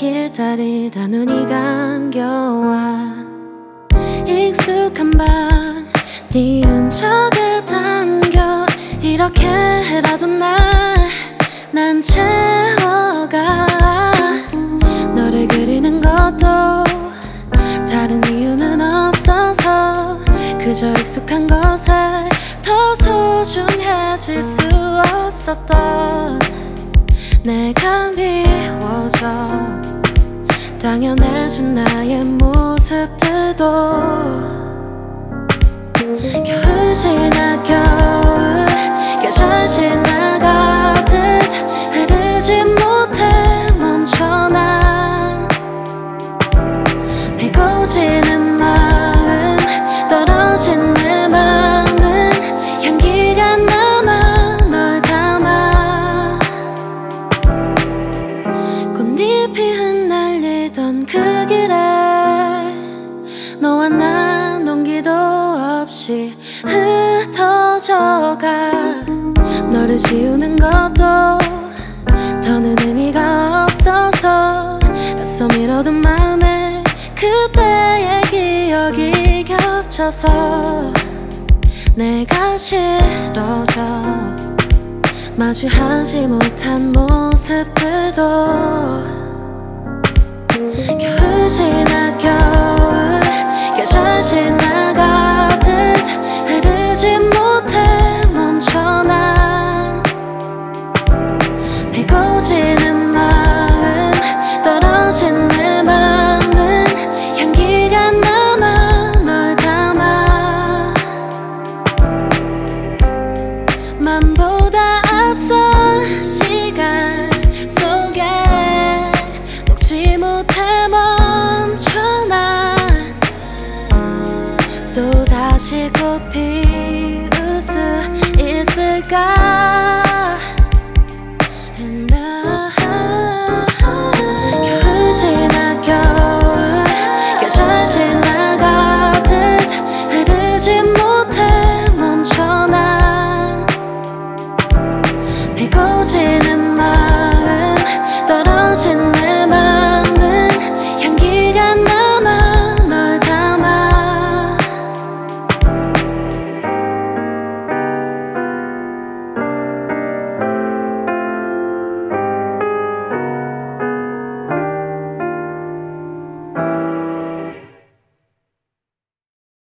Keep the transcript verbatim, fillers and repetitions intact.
기다리다 눈이 감겨와 익숙한 방 네 흔적에 담겨 이렇게라도 날 난 채워가 너를 그리는 것도 다른 이유는 없어서 그저 익숙한 것에 더 소중해질 수 없었던 내가 미워져 당연해진 나의 모습들도 겨울 지나 겨울 계절 지나가듯 흐르지 못해 멈춰 난 피고 지는 마음 떨어진 내 맘은 향기가 남아 널 담아 꽃잎이 흩날리던 그 길에 너와 난 온기도 없이 흩어져가 너를 지우는 것도 더는 의미가 없어서 애써 밀어둔 마음에 그때의 기억이 겹쳐서 내가 싫어져 마주하지 못한 모습들도 겨울 지나